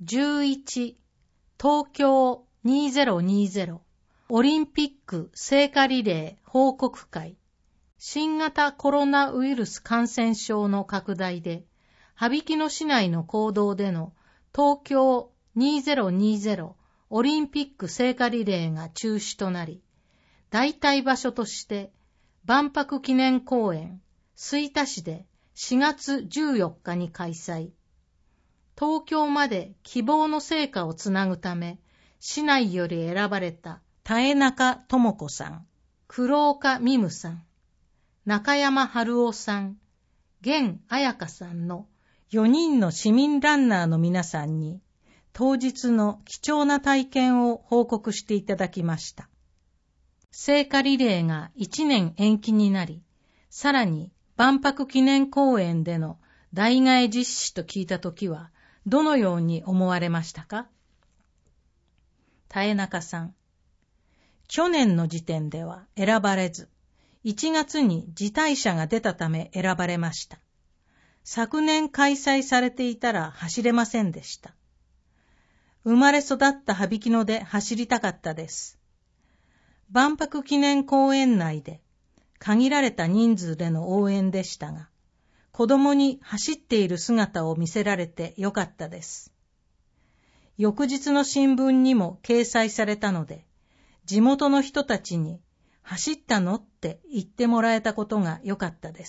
11東京2020オリンピック聖火リレー報告会。新型コロナウイルス感染症の拡大で、羽曳野市内の公道での東京2020オリンピック聖火リレーが中止となり、代替場所として万博記念公園吹田市で4月14日に開催。東京まで希望の聖火をつなぐため、市内より選ばれた田江中智子さん、黒岡美夢さん、中山春夫さん、源彩香さんの4人の市民ランナーの皆さんに、当日の貴重な体験を報告していただきました。聖火リレーが1年延期になり、さらに万博記念公園での代替実施と聞いたときは、どのように思われましたか？田江中さん。去年の時点では選ばれず、1月に辞退者が出たため選ばれました。昨年開催されていたら走れませんでした。生まれ育った羽曳野で走りたかったです。万博記念公園内で限られた人数での応援でしたが、子供に走っている姿を見せられてよかったです。翌日の新聞にも掲載されたので、地元の人たちに走ったのって言ってもらえたことがよかったです。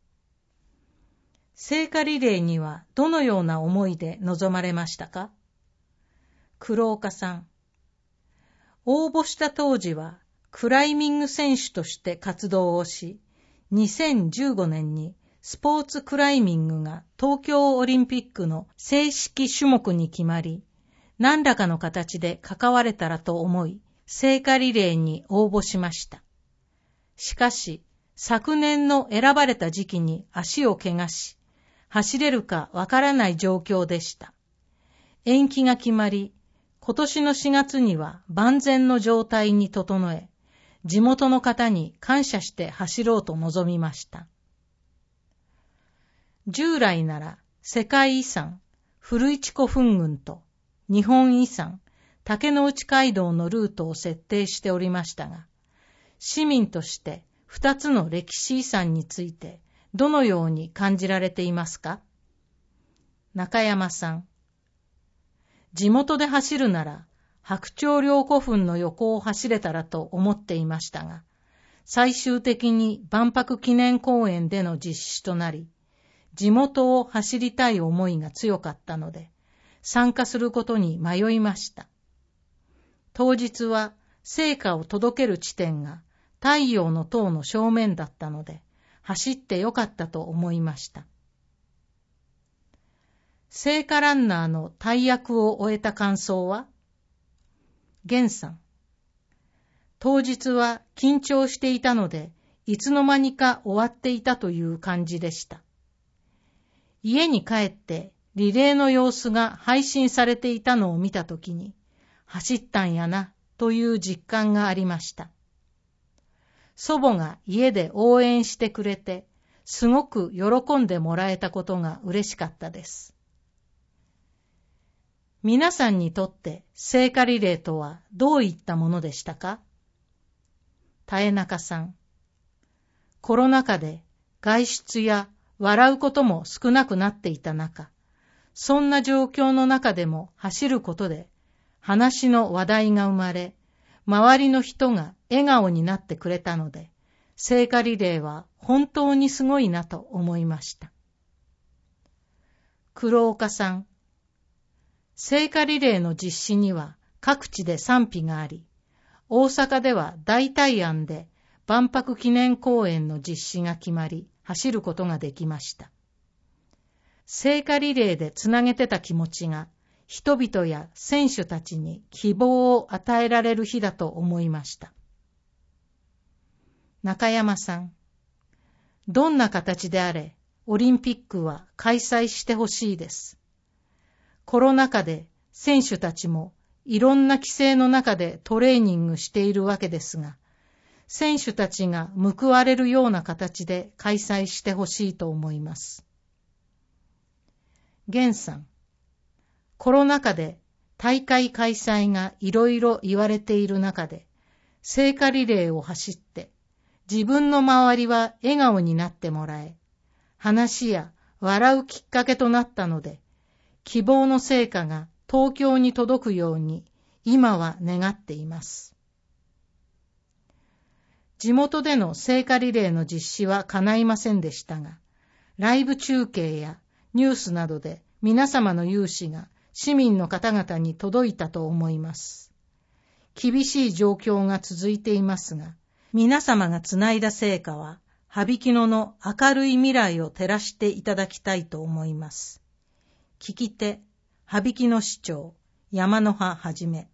聖火リレーにはどのような思いで臨まれましたか？黒岡さん。応募した当時はクライミング選手として活動をし、2015年にスポーツクライミングが東京オリンピックの正式種目に決まり、何らかの形で関われたらと思い、聖火リレーに応募しました。しかし、昨年の選ばれた時期に足を怪我し、走れるかわからない状況でした。延期が決まり、今年の4月には万全の状態に整え、地元の方に感謝して走ろうと望みました。従来なら世界遺産古市古墳群と日本遺産竹之内街道のルートを設定しておりましたが、市民として2つの歴史遺産についてどのように感じられていますか？中山さん。地元で走るなら白鳥陵古墳の横を走れたらと思っていましたが、最終的に万博記念公園での実施となり、地元を走りたい思いが強かったので、参加することに迷いました。当日は聖火を届ける地点が太陽の塔の正面だったので、走ってよかったと思いました。聖火ランナーの大役を終えた感想は？源さん。当日は緊張していたので、いつの間にか終わっていたという感じでした。家に帰ってリレーの様子が配信されていたのを見たときに、走ったんやなという実感がありました。祖母が家で応援してくれて、すごく喜んでもらえたことが嬉しかったです。皆さんにとって聖火リレーとはどういったものでしたか？田江中さん。コロナ禍で外出や笑うことも少なくなっていた中、そんな状況の中でも走ることで話の話題が生まれ、周りの人が笑顔になってくれたので、聖火リレーは本当にすごいなと思いました。黒岡さん。聖火リレーの実施には各地で賛否があり、大阪では代替案で万博記念公園の実施が決まり、走ることができました。聖火リレーでつなげてた気持ちが人々や選手たちに希望を与えられる日だと思いました。中山さん。どんな形であれ、オリンピックは開催してほしいです。コロナ禍で選手たちもいろんな規制の中でトレーニングしているわけですが、選手たちが報われるような形で開催してほしいと思います。源さん。 コロナ禍で大会開催がいろいろ言われている中で、聖火リレーを走って、自分の周りは笑顔になってもらえ、話や笑うきっかけとなったので、希望の聖火が東京に届くように今は願っています。地元での聖火リレーの実施は叶いませんでしたが、ライブ中継やニュースなどで皆様の有志が市民の方々に届いたと思います。厳しい状況が続いていますが、皆様がつないだ聖火は、羽曳野の明るい未来を照らしていただきたいと思います。聞き手、羽曳野市長、山の葉はじめ。